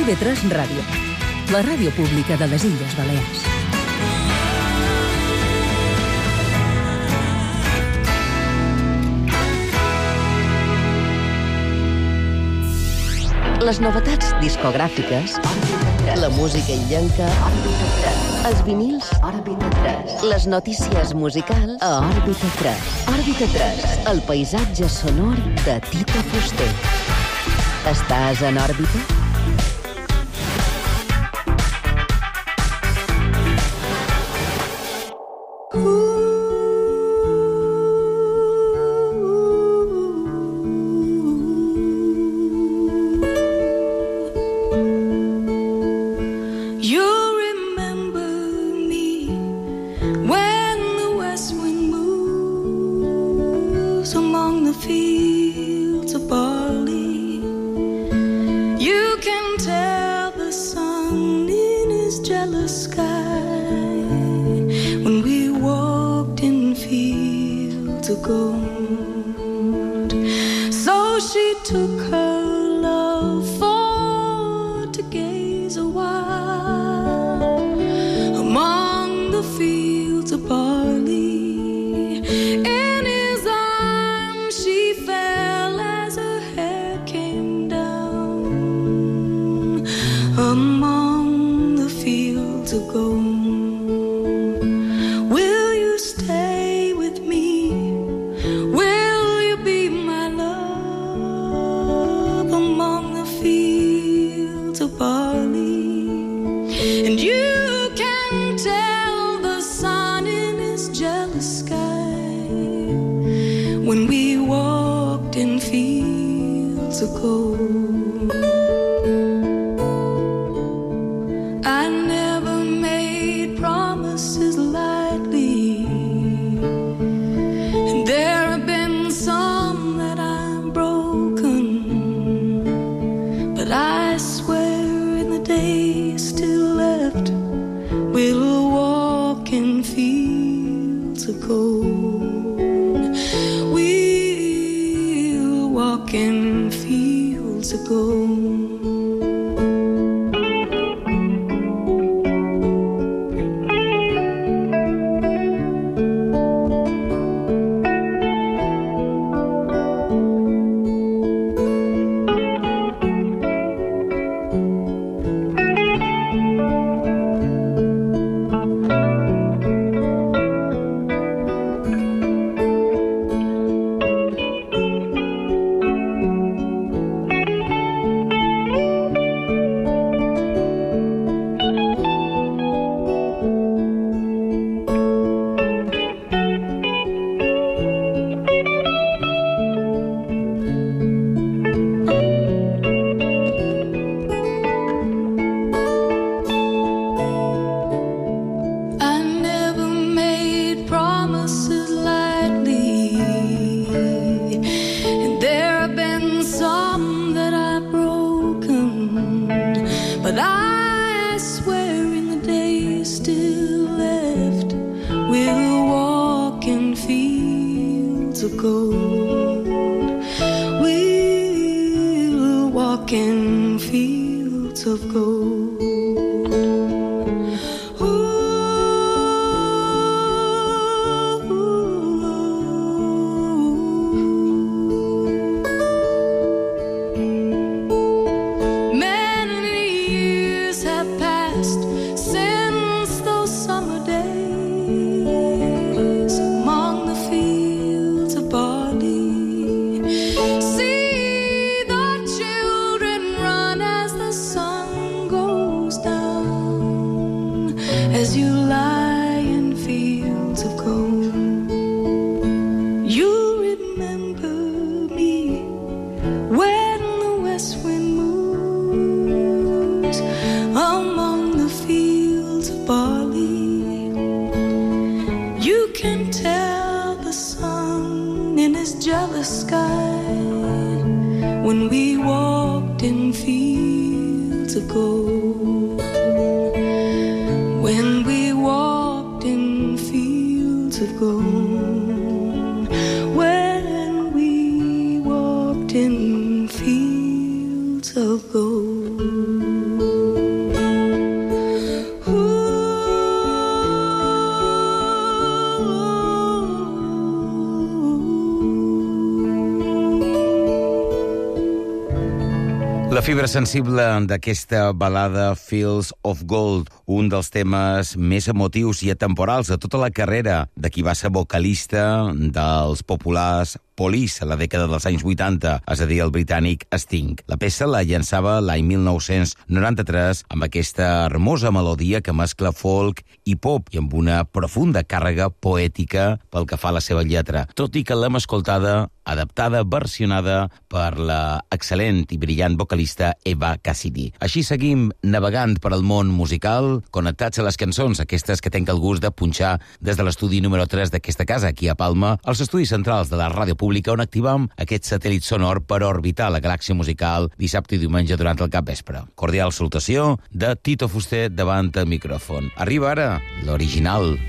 TV3 Ràdio, la ràdio pública de les Illes Balears. Les novetats discogràfiques, la música illenca, els vinils, les notícies musicals a Òrbita 3. Òrbita 3, el paisatge sonor de Tito Fuster. Estàs en òrbita? In fields of gold. La fibra sensible d'aquesta balada Fields of Gold, un dels temes més emotius i atemporals de tota la carrera de qui va ser vocalista dels populars Police a la dècada dels anys 80, és a dir, el britànic Sting. La peça la llançava l'any 1993 amb aquesta hermosa melodia que mescla folk i pop i amb una profunda càrrega poètica pel que fa a la seva lletra, tot i que l'hem escoltada adaptada, versionada per la excel·lent i brillant vocalista Eva Cassidy. Així seguim navegant per al món musical, connectats a les cançons, aquestes que tenc el gust de punxar des de l'estudi número 3 d'aquesta casa, aquí a Palma, als estudis centrals de la ràdio pública, on activam aquest satèl·lit sonor per orbitar la galàxia musical dissabte i diumenge durant el capvespre. Cordial salutació de Tito Fuster davant el micròfon. Arriba ara l'original.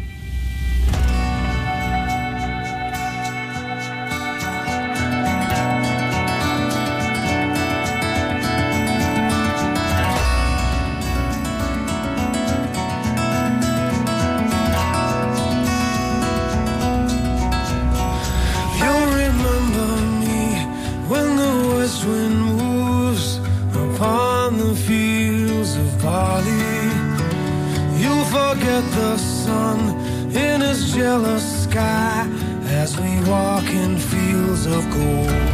The sun in his jealous sky as we walk in fields of gold.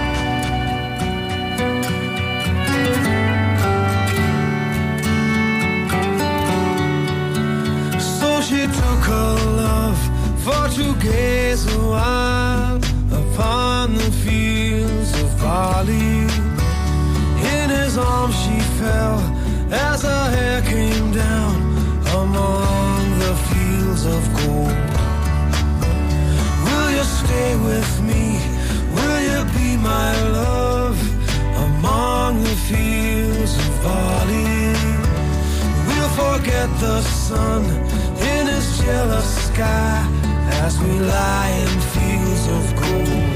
So she took her love for to gaze a while upon the fields of barley. In his arms she fell as her hair came down among the fields of gold. Will you stay with me? Will you be my love among the fields of barley? We'll forget the sun in his jealous sky as we lie in fields of gold.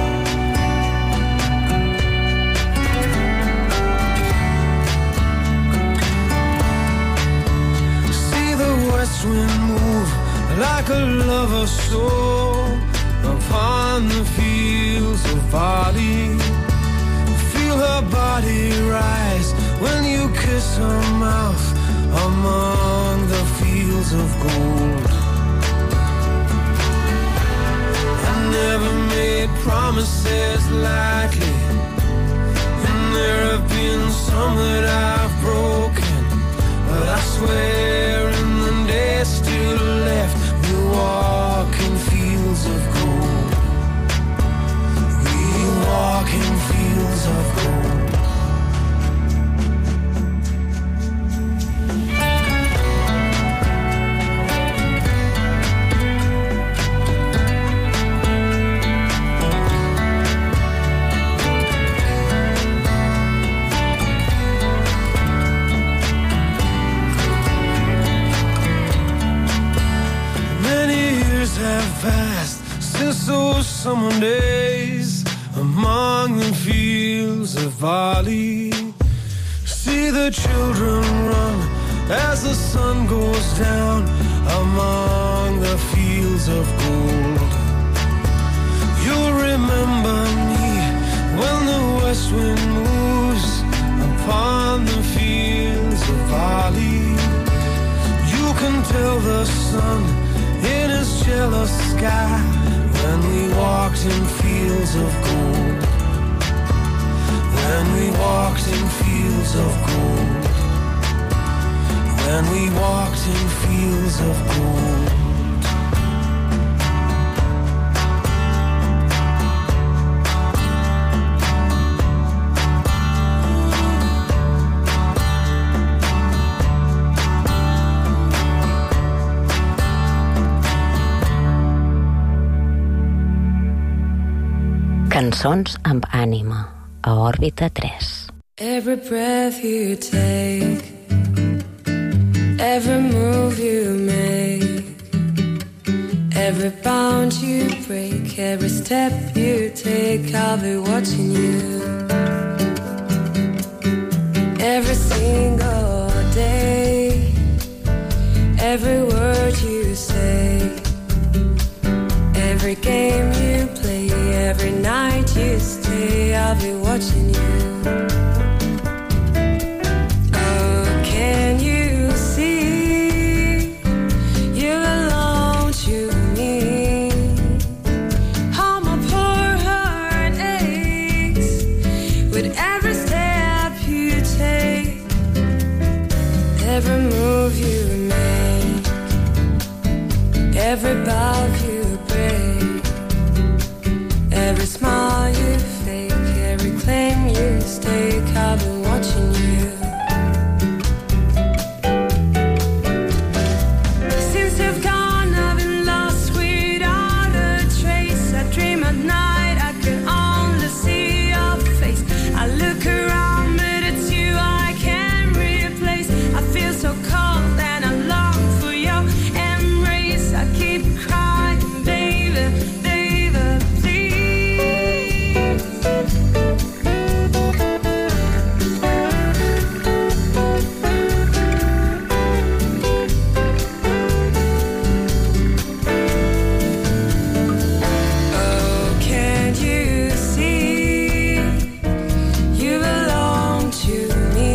West wind move like a lover's soul upon the fields of barley. Feel her body rise when you kiss her mouth among the fields of gold. I never made promises lightly, and there have been some that I've broken, but I swear in the days still left we'll walk in fields of gold. We'll walk in fields of gold. Have passed since those summer days among the fields of barley. See the children run as the sun goes down among the fields of gold. You'll remember me when the west wind moves upon the fields of barley. You can tell the sun in his jealous sky when we walked in fields of gold. When we walked in fields of gold. When we walked in fields of gold. Cançons amb ànima, a Òrbita 3. Every breath you take, every move you make, every bound you break, every step you take, I'll be watching you. Every single day, every word you say, every game you play, every night you stay, I'll be watching you. at night I could only see your face. I look around but it's you I can't replace. I feel so cold and I long for your embrace. I keep crying, baby, baby, please. Oh, can't you see you belong to me?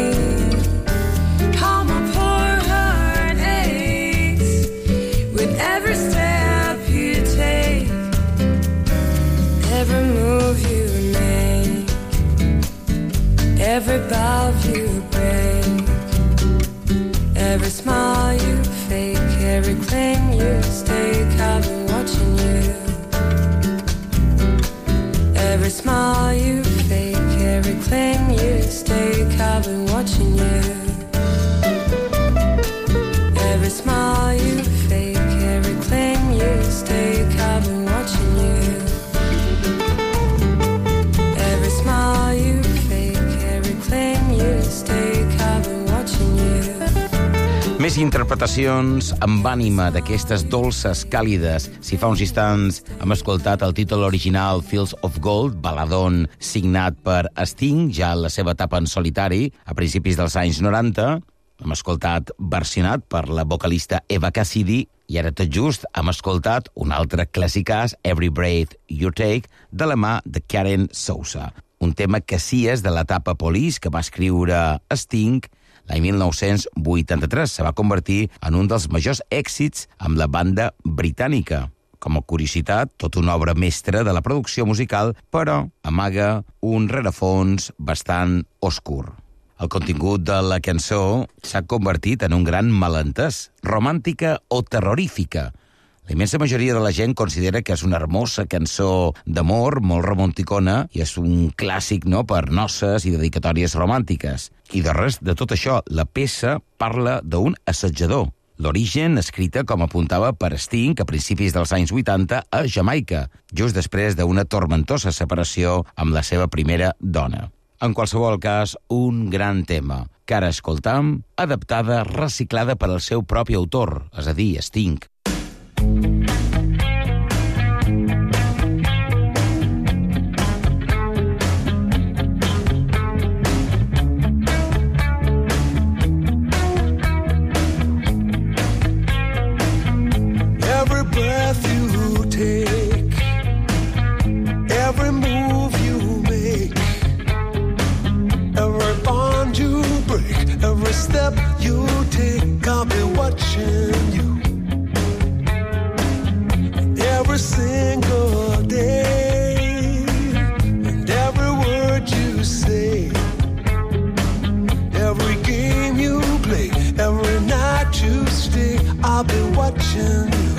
How my poor heart aches with every step you take, every move you make, every bow you break, every smile you fake, every claim you stake. I've been watching you. Every smile you fake, every claim you stake. I've been watching you. Every smile you fake, every claim you stake. I've been watching you. Every smile you fake, every claim you stake. I've been watching you. Més interpretacions amb ànima d'aquestes dolces càlides. Si fa uns instants hem escoltat el títol original Fields of Gold, baladón signat per Sting, ja en la seva etapa en solitari, a principis dels anys 90, hem escoltat versionat per la vocalista Eva Cassidy, i ara tot just hem escoltat un altre clàssicàs, Every Breath You Take, de la mà de Karen Souza. Un tema que sí és de l'etapa Police, que va escriure Sting l'any 1983. Se va convertir en un dels majors èxits amb la banda britànica. Com a curiositat, tota una obra mestra de la producció musical, però amaga un rerefons bastant oscur. El contingut de la cançó s'ha convertit en un gran malentès, romàntica o terrorífica. La immensa majoria de la gent considera que és una hermosa cançó d'amor, molt romanticona, i és un clàssic, no?, per noces i dedicatòries romàntiques. I de res de tot això, la peça parla d'un assetjador. L'origen, escrita, com apuntava, per Sting a principis dels anys 80 a Jamaica, just després d'una tormentosa separació amb la seva primera dona. En qualsevol cas, un gran tema, que ara escoltam, adaptada, reciclada per al seu propi autor, és a dir, Sting. Every breath you take, every move you make, every bond you break, every step you take, I'll be watching you. Every single day, and every word you say, every game you play, every night you stay, I'll be watching you.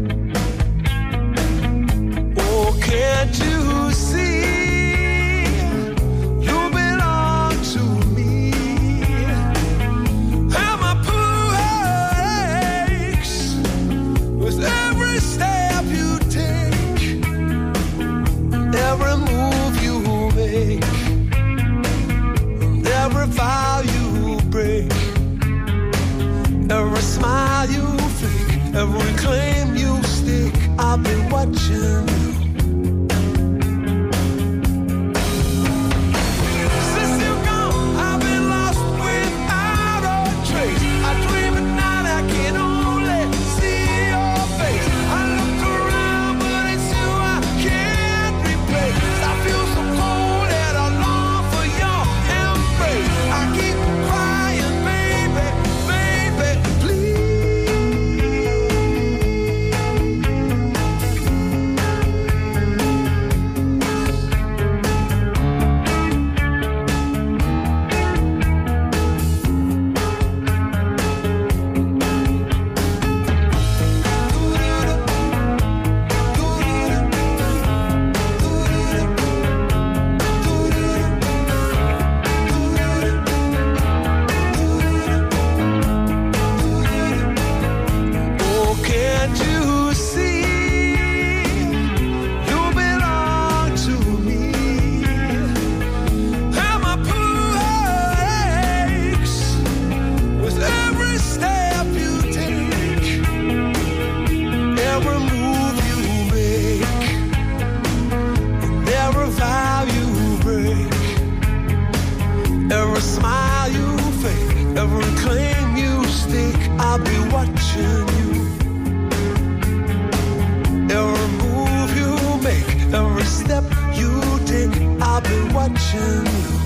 Oh, can't you see you belong to me? And my poor aches with every step you take, every move you make, and every vow you break, every smile you fake, every claim watching.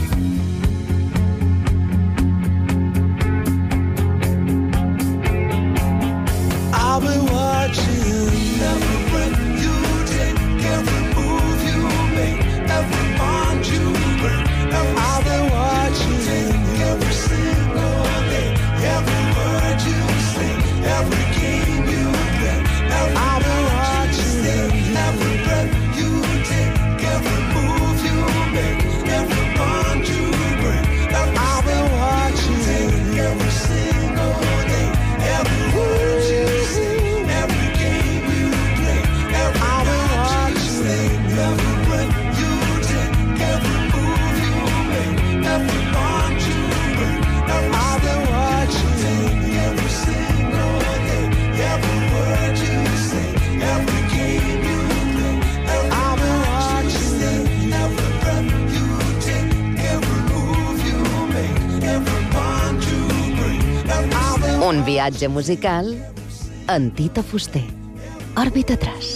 I'll be watching every breath you take, every move you make, every bond you break. I'll be watching every single day, every word you say, every game you play. I'll be watching every breath you take, every move you make, every bond you break. I'll be watching every single day, every word you say, every game you play. I'll be watching every breath you take, every move you make, every bond you break. I'll be watching every single day, every word you say, every game you play. I'll be watching every breath you take, every move you make, every bond you break. Un viatge musical en Tita Fuster. Òrbita 3.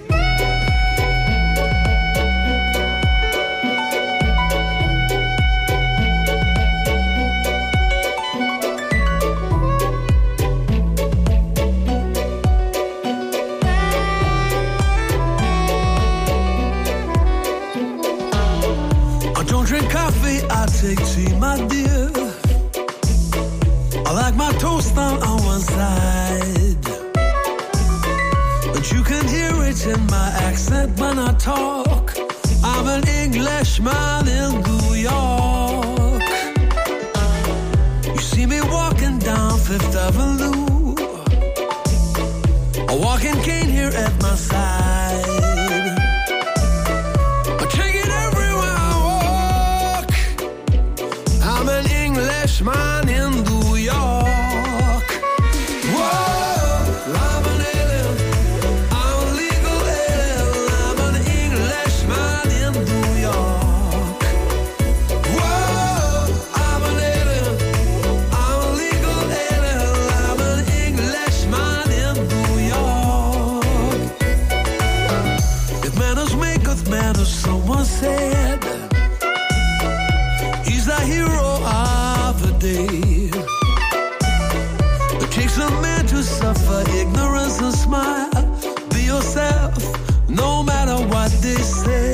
I don't drink coffee, I take tea, my dear. I like my toast on one side, but you can hear it in my accent when I talk. I'm an Englishman in New York. You see me walking down Fifth Avenue, a walking cane here at my side. I take it everywhere I walk. I'm an Englishman in New York. Whoa, I'm an alien. I'm a legal alien. I'm an Englishman in New York. Whoa, I'm an alien. I'm a legal alien. I'm an Englishman in New York. If manners maketh manners, someone said, he's the hero of the day. It takes a man to suffer ignorance and smile. Be yourself, no matter what they say.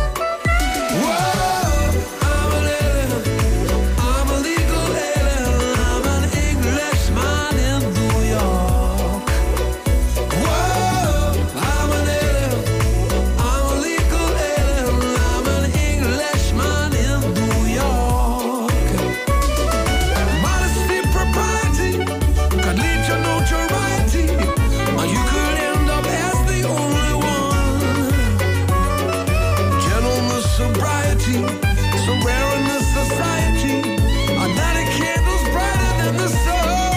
Whoa, I'm an alien. I'm a legal alien. I'm an Englishman in New York. Whoa, I'm an alien. I'm a legal alien. I'm an Englishman in New York. Modesty, propriety could lead to notoriety, or you could end up as the only one. Gentleness, sobriety, so rare in this society. A night of candles brighter than the sun.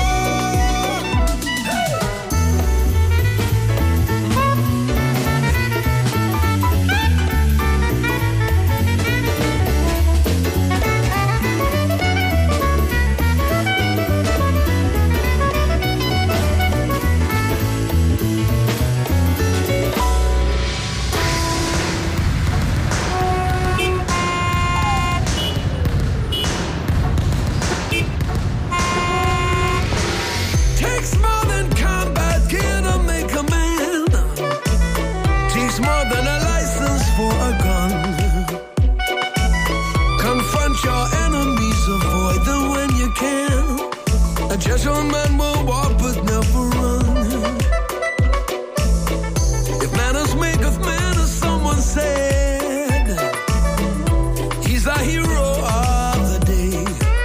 Takes more than combat gear to make a man. Takes more than a license for a gun. Confront your enemies, avoid them when you can. A gentleman will walk but never run. If manners maketh manners, someone said, he's the hero of the day.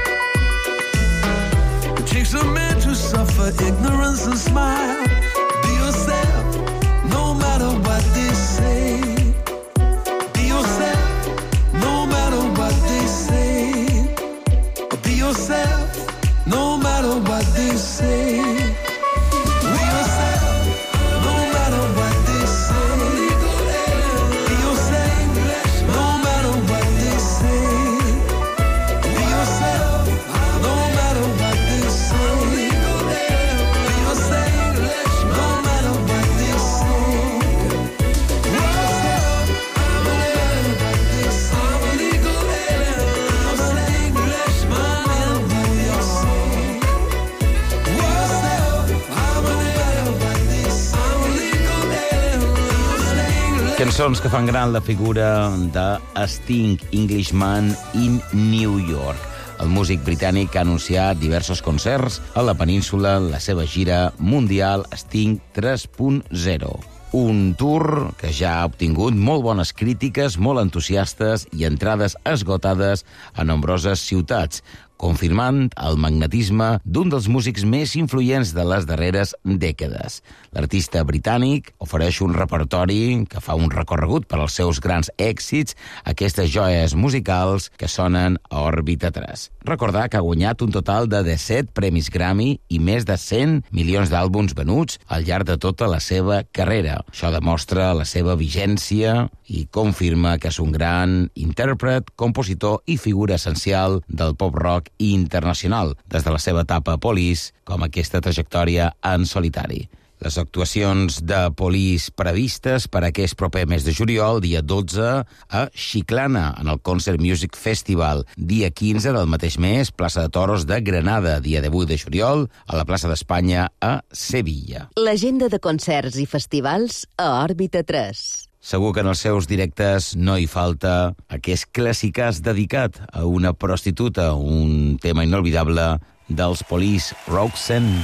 It takes a man to suffer ignorance and smile. Be yourself, no matter what they say. Be yourself, no matter what they say. Be yourself, no matter what they say. Cançons que fan gran la figura de Sting, Englishman in New York. El músic britànic ha anunciat diversos concerts a la península en la seva gira mundial Sting 3.0. Un tour que ja ha obtingut molt bones crítiques, molt entusiastes i entrades esgotades a nombroses ciutats, confirmant el magnetisme d'un dels músics més influents de les darreres dècades. L'artista britànic ofereix un repertori que fa un recorregut per als seus grans èxits, aquestes joies musicals que sonen a Òrbita 3. Recordar que ha guanyat un total de 17 premis Grammy i més de 100 milions d'àlbums venuts al llarg de tota la seva carrera. Això demostra la seva vigència i confirma que és un gran intèrpret, compositor i figura essencial del pop-rock internacional, des de la seva etapa a Police com aquesta trajectòria en solitari. Les actuacions de Police previstes per aquest proper mes de juliol, dia 12, a Chiclana, en el Concert Music Festival. Dia 15 del mateix mes, plaça de Toros de Granada. Dia 18 de juliol, a la plaça d'Espanya, a Sevilla. L'agenda de concerts i festivals a Òrbita 3. Segur que en els seus directes no hi falta aquest clàssicàs dedicat a una prostituta, un tema inolvidable dels Police, Roxanne.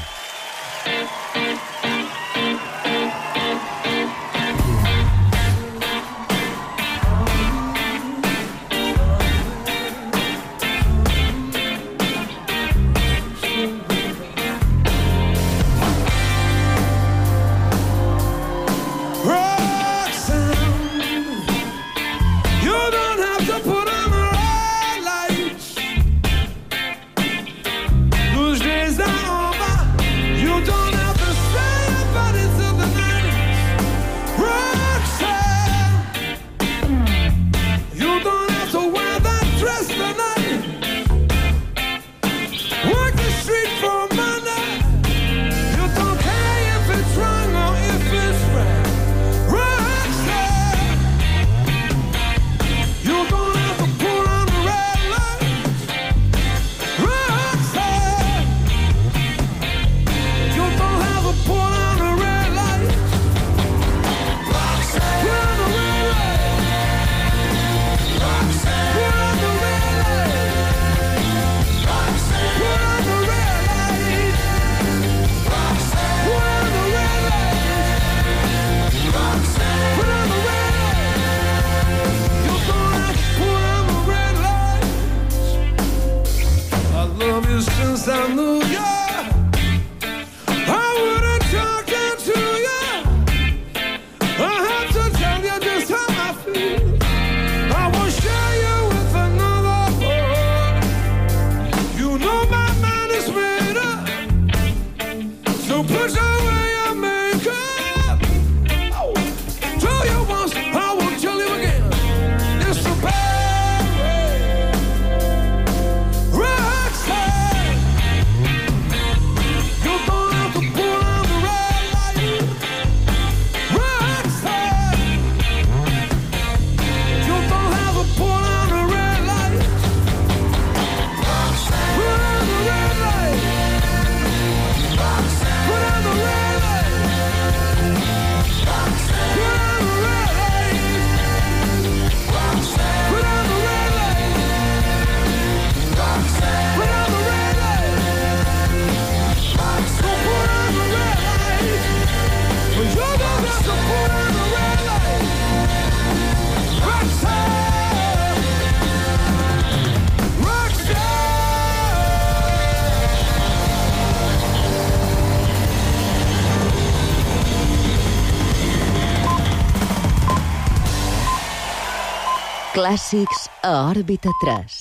Clàssics a Òrbita 3.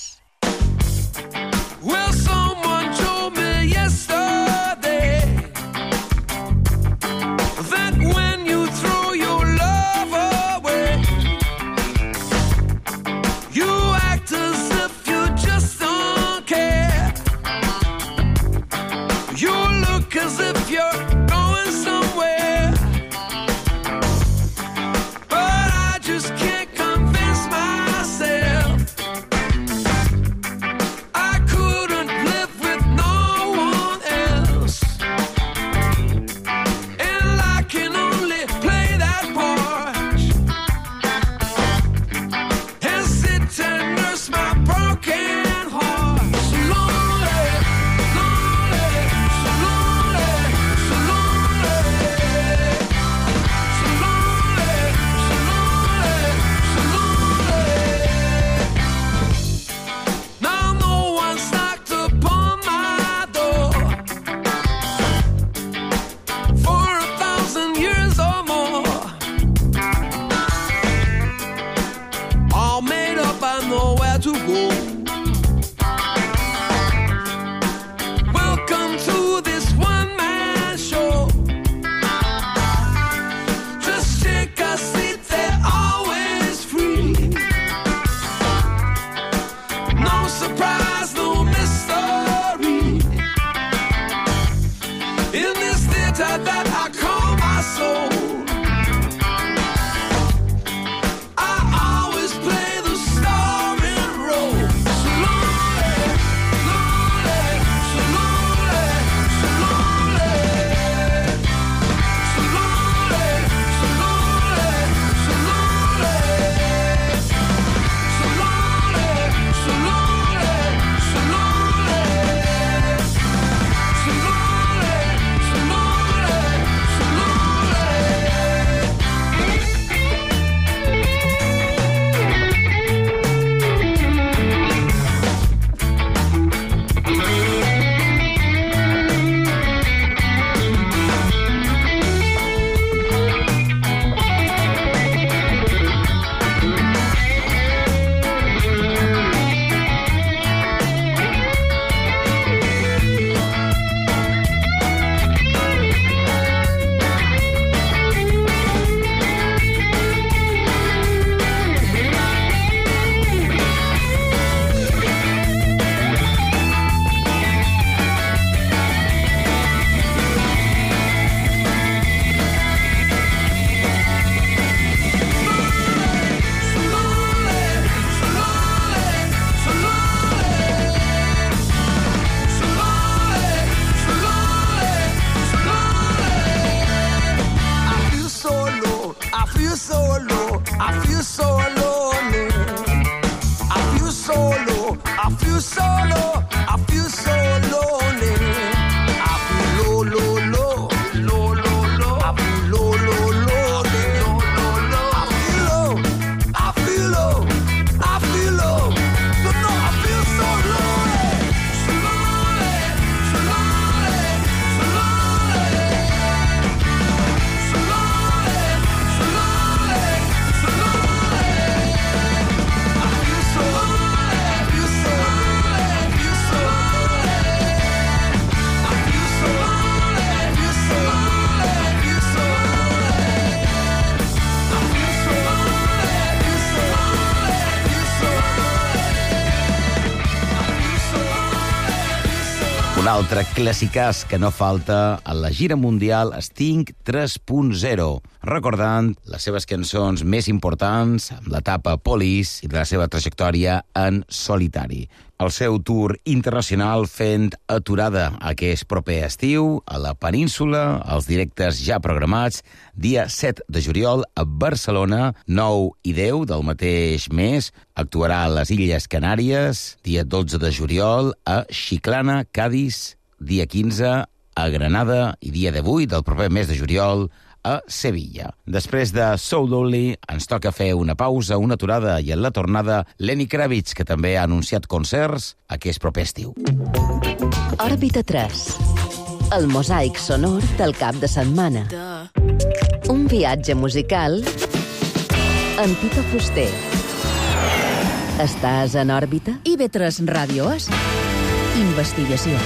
Well, someone told me yesterday that when you throw your love away, you act as if you just don't care. You look as if you're going somewhere, but I just can't convince myself to go. Welcome to this one-man show. Just take a seat, they're always free. No surprise, no mystery. In this theater that I call my soul, Un altre clàssicàs que no falta a la gira mundial Sting 3.0, recordant les seves cançons més importants amb l'etapa Police i de la seva trajectòria en solitari. El seu tour internacional fent aturada aquest proper estiu a la península, els directes ja programats, dia 7 de juliol a Barcelona, 9 i 10 del mateix mes, actuarà a les Illes Canàries, dia 12 de juliol a Chiclana, Cádiz, dia 15 a Granada i dia 18 del proper mes de juliol a Sevilla. Després de So Lonely, ens toca fer una pausa, una aturada, i en la tornada Lenny Kravitz, que també ha anunciat concerts aquest proper estiu. Òrbita 3. El mosaic sonor del cap de setmana. Un viatge musical amb Tito Fuster. Estàs en òrbita? IB3 Ràdio és investigació.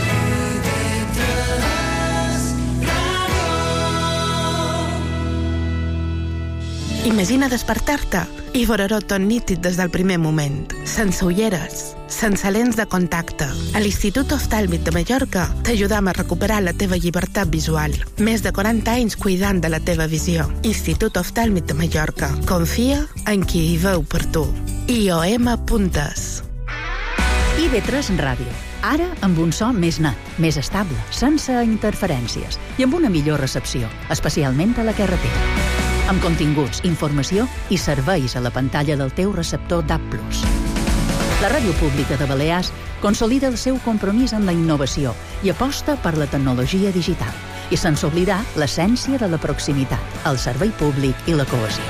Imagina despertar-te i veure-ho tot nítid des del primer moment. Sense ulleres, sense lents de contacte. A l'Institut Oftàlmic de Mallorca t'ajudam a recuperar la teva llibertat visual. Més de 40 anys cuidant de la teva visió. Institut Oftàlmic de Mallorca. Confia en qui hi veu per tu. IOM.es. IB3 Ràdio. Ara amb un so més net, més estable, sense interferències i amb una millor recepció, especialment a la carretera. Amb continguts, informació i serveis a la pantalla del teu receptor DAB+. La Ràdio Pública de Balears consolida el seu compromís amb la innovació i aposta per la tecnologia digital, i sense oblidar l'essència de la proximitat, el servei públic i la cohesió.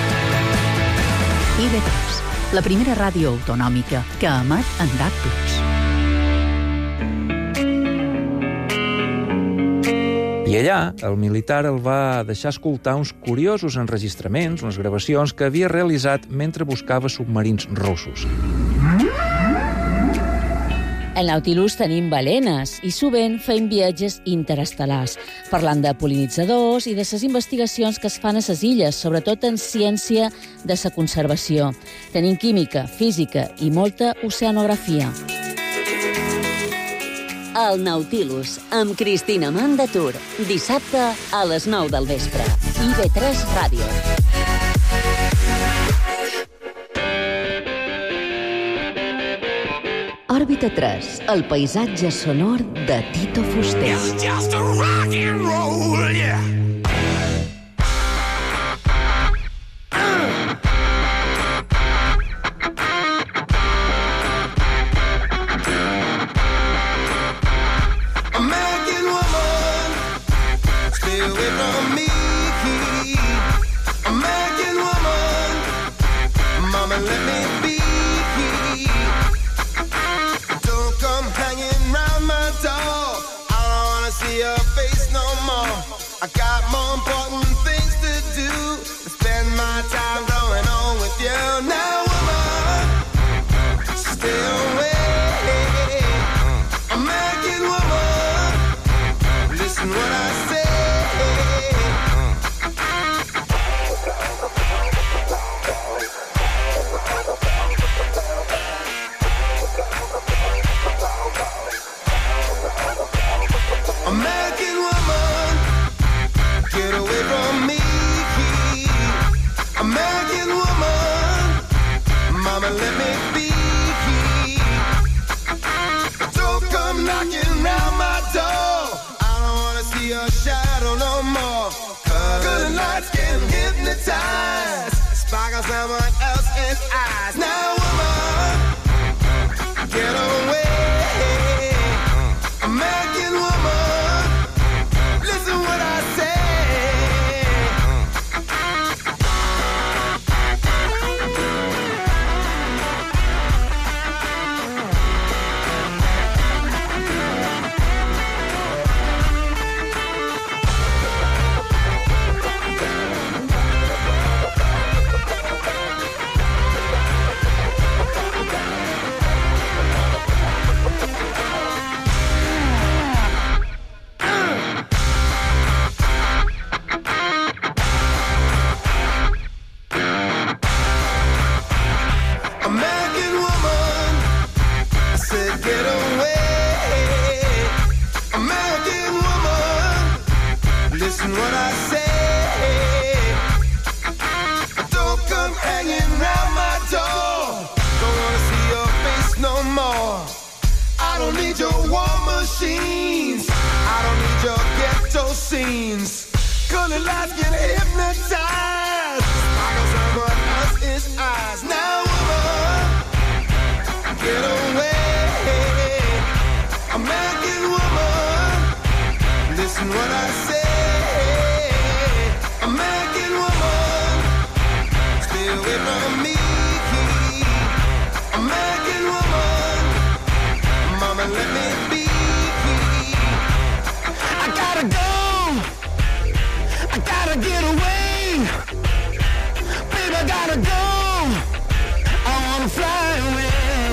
IB3, la primera ràdio autonòmica que emet en DAB+. I allà, el militar el va deixar escoltar uns curiosos enregistraments, unes gravacions que havia realitzat mentre buscava submarins russos. Al Nautilus tenim balenes i sovint fem viatges interestel·lars, parlant de pol·linitzadors i de les investigacions que es fan a les illes, sobretot en ciència de la conservació. Tenim química, física i molta oceanografia. El Nautilus, amb Cristina Mandatur. Dissabte a les 9 del vespre. IB3 Ràdio. Òrbita 3, el paisatge sonor de Tito Fuster. It's just a rock and roll, yeah. American woman, stay away from me. American woman, mama, let me be. Don't come hanging round my door. I don't wanna see your face no more. I got more important things to do than spend my time going on with you. Now, woman, stay away. American woman, listen what I say. American woman, get away from me. American woman, mama, let me be. Don't come knocking round my door. I don't wanna see your shadow no more. Good lights can hypnotize, sparkle someone else's eyes. Now, woman, get away. American woman, listen what I say. American woman, I said get away. American woman, listen what I say. Don't come hanging round my door. Don't wanna see your face no more. I don't need your war machines. I don't need your ghetto scenes. Colored lights can hypnotize. Sparkle someone else's eyes. Now, woman, get away. American woman, listen what I say. American woman, stay away from me. American woman, mama, let me be. I gotta go. I gotta get away. Baby, I gotta go. I wanna fly away.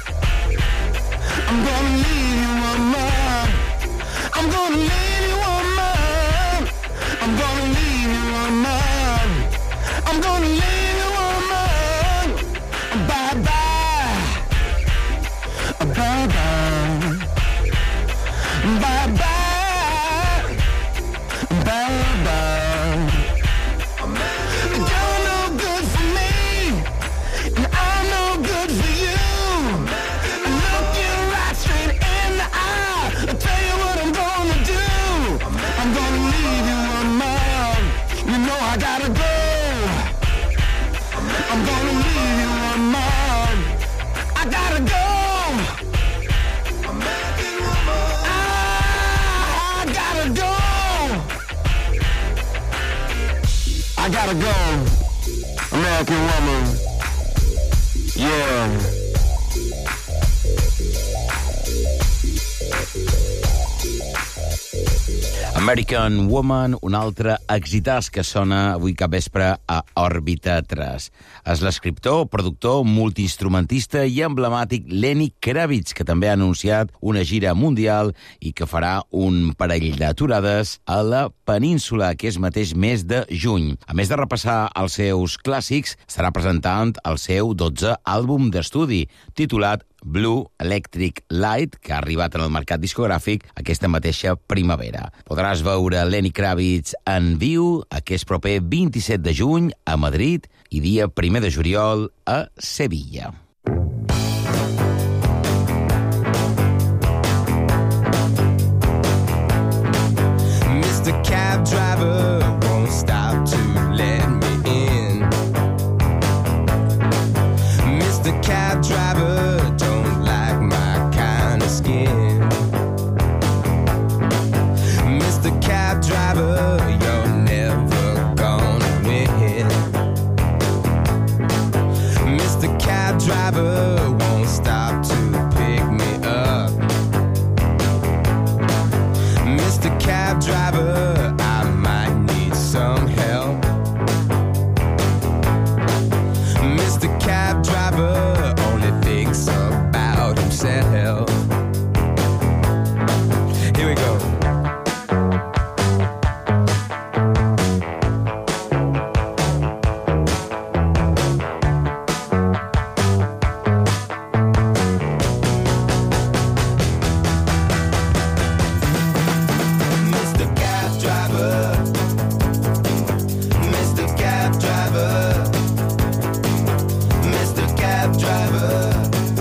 I'm gonna leave you, woman. I'm gonna leave you, woman. I'm gonna leave you, woman. I'm gonna leave you, woman. Bye-bye. Bye-bye. Bye-bye. Bye-bye. You're no good for me, and I'm no good for you. Look you right straight in the eye. I'll tell you what I'm gonna do. I'm gonna leave you alone. You know I gotta go. I'm gonna leave you alone. I gotta go. American woman, I gotta go. I gotta go. American woman, yeah. American Woman, un altre exitàs que sona avui cap vespre a Òrbita 3. És l'escriptor, productor, multiinstrumentista i emblemàtic Lenny Kravitz, que també ha anunciat una gira mundial i que farà un parell d'aturades a la península aquest mateix mes de juny. A més de repassar els seus clàssics, estarà presentant el seu 12è àlbum d'estudi, titulat Blue Electric Light, que ha arribat en el mercat discogràfic aquesta mateixa primavera. Podràs veure Lenny Kravitz en viu aquest proper 27 de juny a Madrid i dia 1 de juliol a Sevilla. Mr. Cab Driver won't stop to let me in. Mr. Cab Driver don't like my kind of skin. Mr. Cab Driver, you're never gonna win. Mr. Cab Driver won't stop to pick me up. Mr. Cab Driver, I might need some help. Mr. Cab Driver only thinks about himself. Here we go. Mr. Cab Driver, Mr. Cab Driver, Mr. Cab Driver,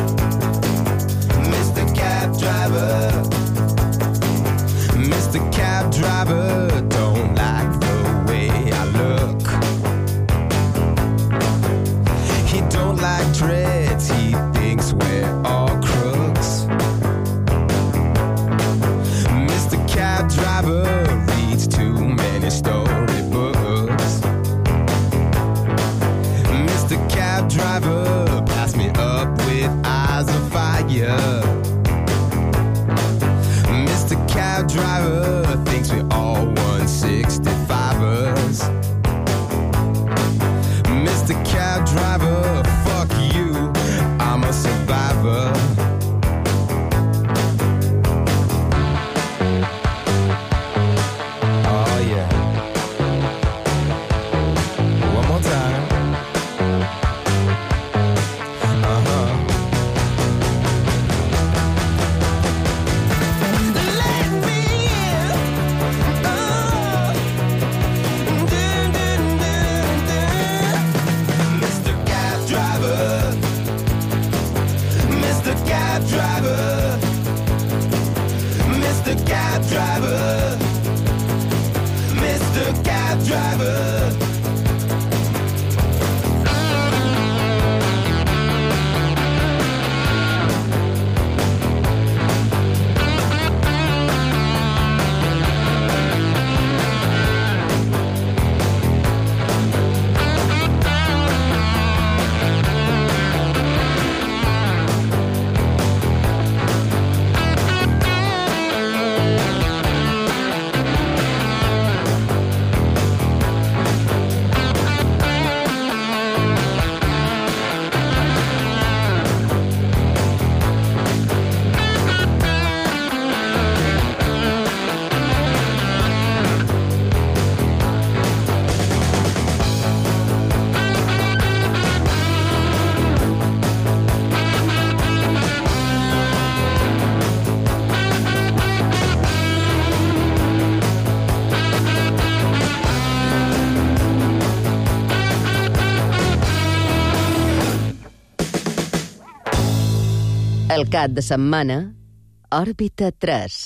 Mr. Cab Driver, Mr. Cab Driver don't like the way I look. He don't like dreads, he thinks we're all crooks. Mr. Cab Driver reads too many storybooks. Mr. Cab Driver, pass me up with eyes of fire. Mr. Cab Driver thinks we all 165ers. Mr. Cab Driver, fuck you, I'm a survivor. Oh yeah. One more time. Let me in. Oh. Dun, dun, dun, dun. Mr. Cab Driver. Mr. Cab Driver. Mr. Cab Driver. Mr. Cab Driver. El cap de setmana, Òrbita 3.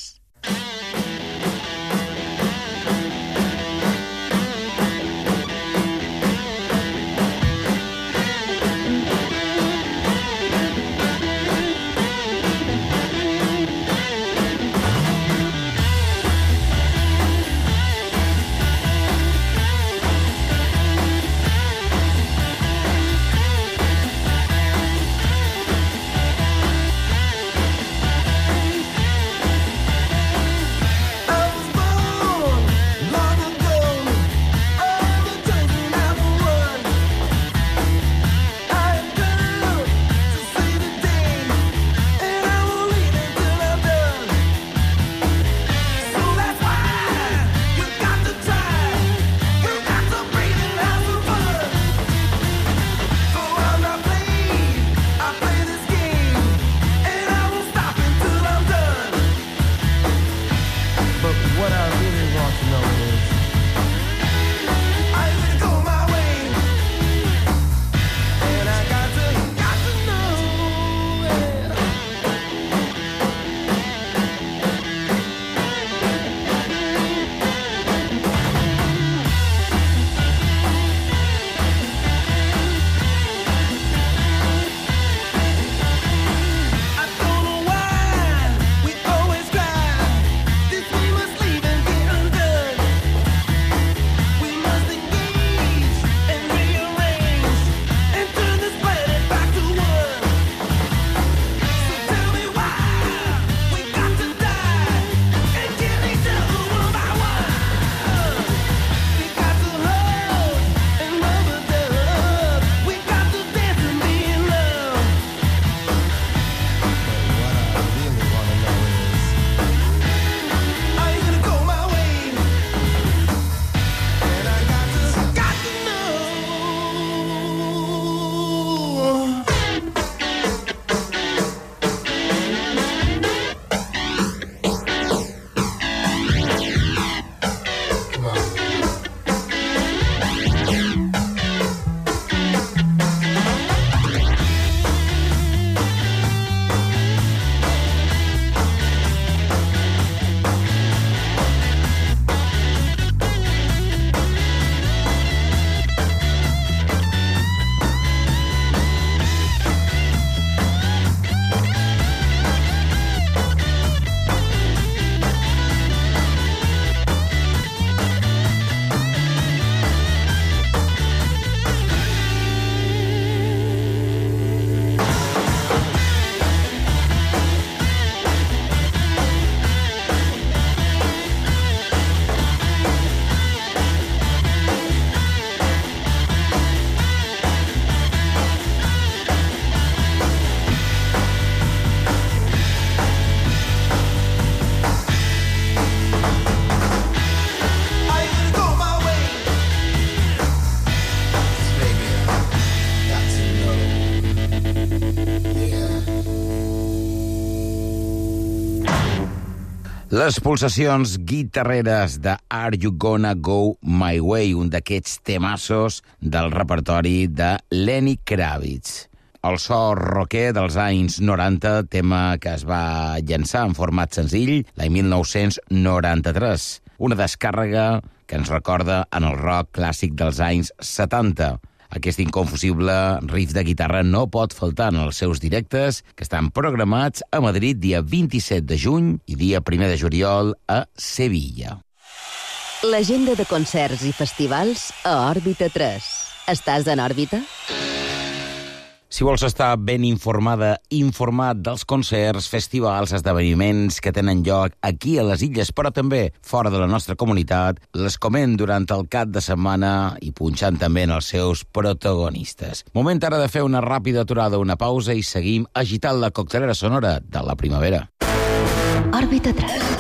Les pulsacions guitarreres de Are You Gonna Go My Way, un d'aquests temassos del repertori de Lenny Kravitz. El so rocker dels anys 90, tema que es va llançar en format senzill l'any 1993. Una descàrrega que ens recorda en el rock clàssic dels anys 70. Aquest inconfusible riff de guitarra no pot faltar en els seus directes, que estan programats a Madrid dia 27 de juny i dia 1 de juliol a Sevilla. L'agenda de concerts i festivals a Òrbita 3. Estàs en òrbita? Si vols estar ben informat dels concerts, festivals, esdeveniments que tenen lloc aquí a les illes, però també fora de la nostra comunitat, les coment durant el cap de setmana i punxant també en els seus protagonistes. Moment ara de fer una ràpida aturada, una pausa i seguim agitant la coctelera sonora de la primavera. Òrbita 3.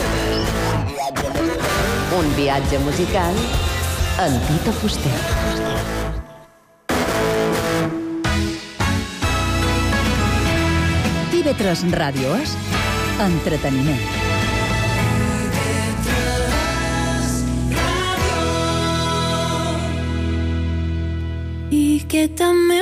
Un viatge musical en Tito Fuster. TV3 Ràdio és entreteniment. I que també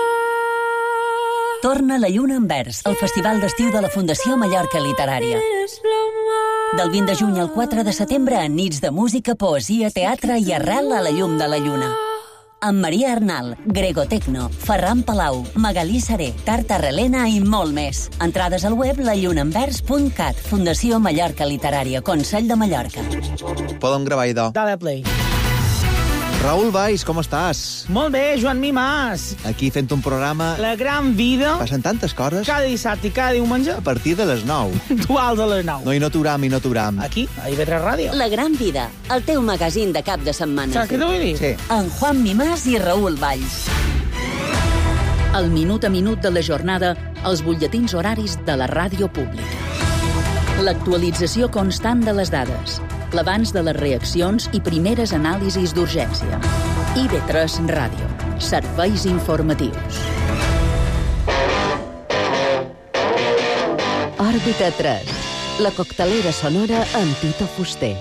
Torna la lluna en vers, el festival d'estiu de la Fundació Mallorca Literària. Del 20 de juny al 4 de setembre, en nits de música, poesia, teatre i arrel a la llum de la lluna. Amb Maria Arnal, Grego Tecno, Ferran Palau, Magalí Seré, Tarta Relena i molt més. Entrades al web lallunaenvers.cat. Fundació Mallorca Literària, Consell de Mallorca. Podem gravar, idò. Dale play. Raül Valls, com estàs? Molt bé, Joan Mimàs. Aquí fent un programa... La gran vida. Passen tantes coses. Cada dissabte i cada diumenge. A partir de les 9. Duals a les 9. No, i no t'uram. Aquí, a IB3 Ràdio. La gran vida, el teu magazín de cap de setmana. Saps què t'ho vull dir? Sí. En Juan Mimàs i Raül Valls. El minut a minut de la jornada, els butlletins horaris de la ràdio pública. L'actualització constant de les dades, l'abans de les reaccions i primeres anàlisis d'urgència. IB3 Ràdio. Serveis informatius. Òrbita 3. La coctelera sonora amb Tito Fuster.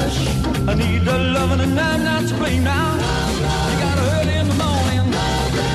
I need the loving and I'm not to blame now. You got early in the morning.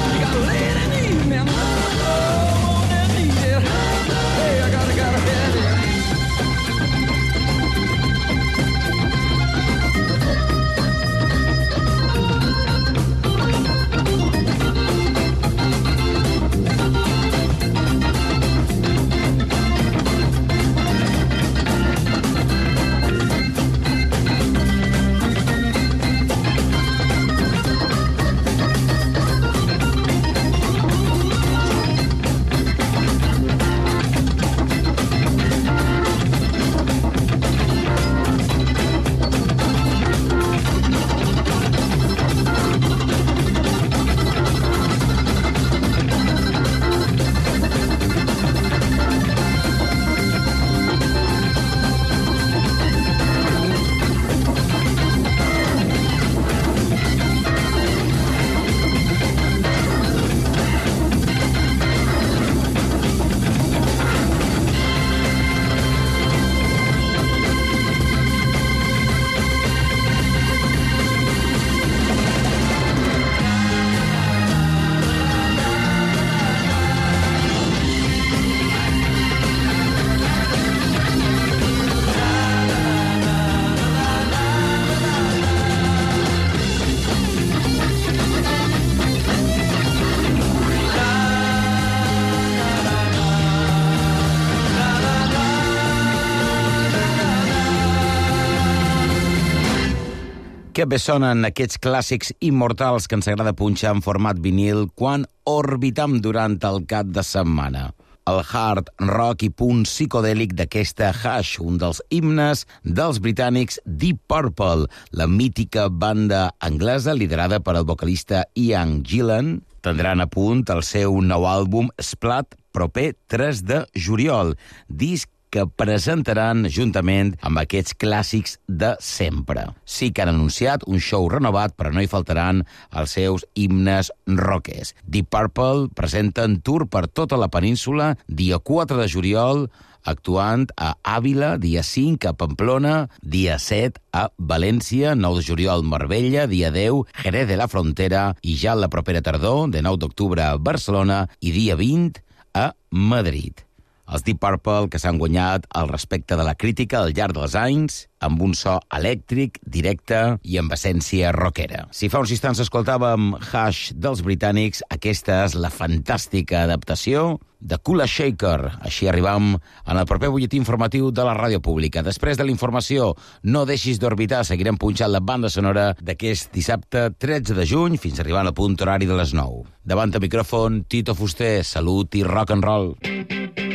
Que bé sonen aquests clàssics immortals que ens agrada punxar en format vinil quan orbitam durant el cap de setmana. El hard rock i punt psicodèlic d'aquesta Hush, un dels himnes dels britànics Deep Purple, la mítica banda anglesa liderada per el vocalista Ian Gillan, tindran a punt el seu nou àlbum Splat proper 3 de juliol, disc que presentaran juntament amb aquests clàssics de sempre. Sí que han anunciat un show renovat, però no hi faltaran els seus himnes rockers. Deep Purple presenten tour per tota la península, dia 4 de juliol, actuant a Àvila, dia 5 a Pamplona, dia 7 a València, 9 de juliol Marbella, dia 10 Jerez de la Frontera i ja la propera tardor, de 9 d'octubre a Barcelona i dia 20 a Madrid. Els Deep Purple, que s'han guanyat el respecte de la crítica al llarg dels anys, amb un so elèctric, directe i amb essència rockera. Si fa uns instants escoltàvem Hush dels britànics, aquesta és la fantàstica adaptació de Kula Shaker. Així arribam en el proper butlletí informatiu de la ràdio pública. Després de la informació, no deixis d'orbitar, seguirem punxant la banda sonora d'aquest dissabte 13 de juny fins arribant al punt horari de les 9. Davant el micròfon, Tito Fuster, salut i rock and roll.